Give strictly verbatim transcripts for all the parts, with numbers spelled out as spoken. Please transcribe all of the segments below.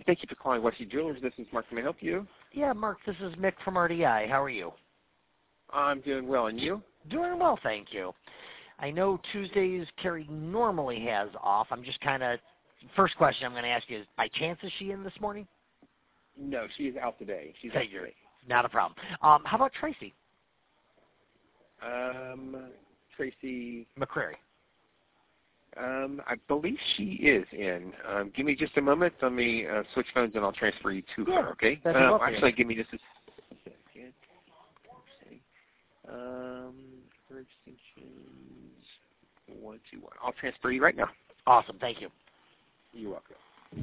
Thank you for calling Wesley Jewelers. This is Mark. Can I help you? Yeah, Mark, this is Mick from R D I. How are you? I'm doing well. And you? Doing well, thank you. I know Tuesdays Carrie normally has off. I'm just kind of, first question I'm going to ask you is, by chance is she in this morning? No, she is out today. She's out today. Not a problem. Um, how about Tracy? Um, Tracy McCrary. Um, I believe she is in. Um, give me just a moment. Let me uh, switch phones and I'll transfer you to Yeah, her, okay? that'd be Um, lovely. actually, give me just a second. Um, her extensions, one, two, one. I'll transfer you right now. Awesome, thank you. You're welcome.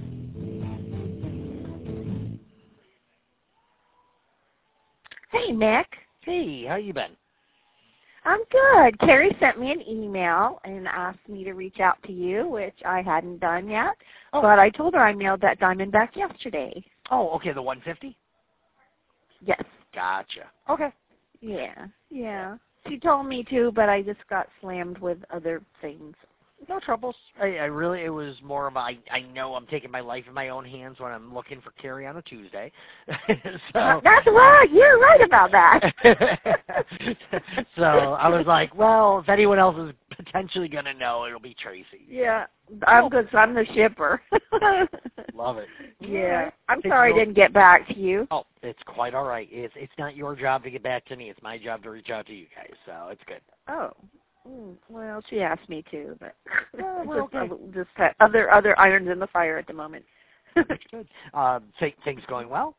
Hey, Mick. Hey, how you been? I'm good. Carrie sent me an email and asked me to reach out to you, which I hadn't done yet. Oh. But I told her I mailed that diamond back yesterday. Oh, okay, the one fifty? Yes. Gotcha. Okay. Yeah, yeah. She told me to, but I just got slammed with other things. No troubles. I, I really, it was more of a, I, I know I'm taking my life in my own hands when I'm looking for Carrie on a Tuesday. so That's right. You're right about that. So I was like, well, if anyone else is potentially going to know, it'll be Tracy. Yeah, I'm good. So I'm the shipper. Love it. Yeah. Right. I'm sorry I didn't get back to you. Oh, it's quite all right. It's it's not your job to get back to me. It's my job to reach out to you guys. So it's good. Oh. Mm, well, she asked me to, but Oh, we're just, okay. just had other other irons in the fire at the moment. Good. Um, th- things going well?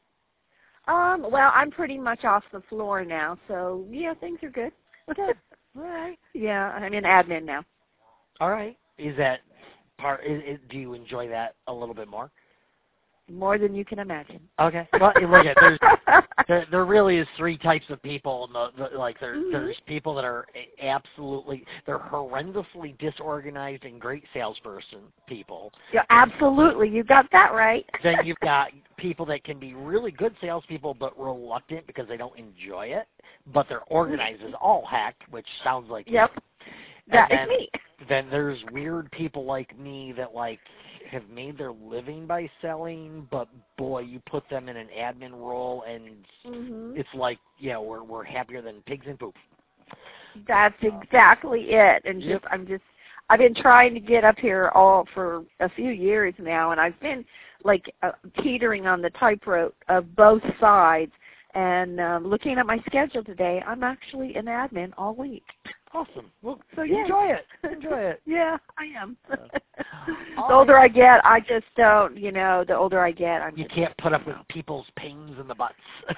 Um, well, I'm pretty much off the floor now, so yeah, things are good. Good. All right. Yeah, I'm in admin now. All right. Is that part? Is, is, do you enjoy that a little bit more? More than you can imagine. Okay. Well, look at there's there, there really is three types of people. The, the, like there, Mm-hmm. there's people that are absolutely they're horrendously disorganized and great salesperson people. Yeah, absolutely. You got that right. Then you've got people that can be really good salespeople but reluctant because they don't enjoy it, but they're organized as all heck, which sounds like Yep. me. That and is then, me. Then there's weird people like me that like have made their living by selling, but boy, you put them in an admin role and Mm-hmm. it's like, yeah, we're we're happier than pigs in poop. That's exactly it. And Yep. just I'm just I've been trying to get up here all for a few years now, and I've been like uh, teetering on the tightrope of both sides. And um, looking at my schedule today, I'm actually in admin all week. Awesome. Well, So yeah. enjoy it. Enjoy it. Yeah, I am. Uh, the older I get, I just don't, you know, the older I get, I'm You just, can't put up with people's pains in the butts.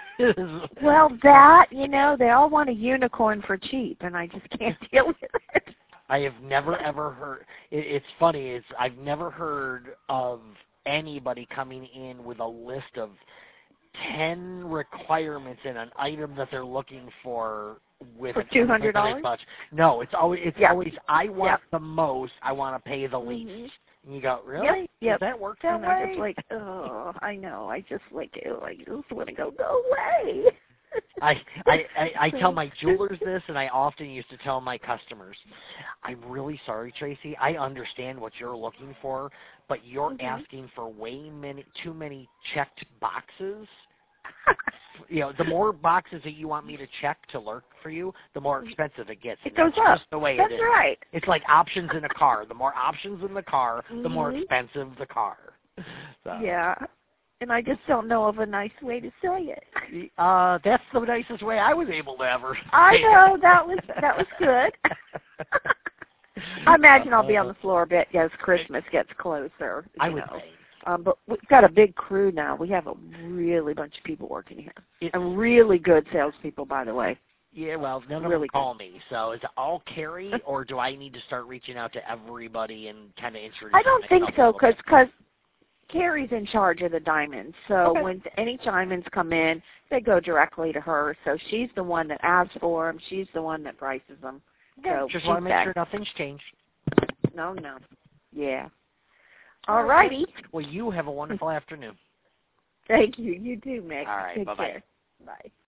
well, that, you know, they all want a unicorn for cheap, and I just can't deal with it. I have never ever heard. It, it's funny. It's I've never heard of anybody coming in with a list of ten requirements in an item that they're looking for with For two hundred dollars. No, it's always it's Yeah. always I want Yeah. the most. I want to pay the least. Mhm. And you go, really? Yep. Yep. Does that work that And way? I'm just like, oh, I know. I just like, ew, I just want to go, go away. I, I, I, I tell my jewelers this, and I often used to tell my customers, I'm really sorry, Tracy. I understand what you're looking for, but you're Mhm. asking for way many, too many checked boxes. You know, the more boxes that you want me to check to lurk for you, the more expensive it gets. It And goes that's up. just the way That's it is. right. It's like options in a car. The more options in the car, the more Mhm. expensive the car. So. Yeah. And I just don't know of a nice way to say it. Uh, that's the nicest way I was able to ever. I know that was that was good. I imagine I'll be on the floor a bit as Christmas gets closer. You I would know. say. Um, but we've got a big crew now. We have a really bunch of people working here, It, and really good salespeople, by the way. yeah, well, none of Really them call me. So is it all Carrie, or do I need to start reaching out to everybody and kind of introduce? I don't think myself a so, little bit? because Carrie's in charge of the diamonds. So Okay. when any diamonds come in, they go directly to her. So she's the one that asks for them. She's the one that prices them. Yeah, So just want to make she's sure nothing's changed. No, no. Yeah. All righty. Well, you have a wonderful afternoon. Thank you. You too, Mick. All right, Take bye-bye. care. Bye.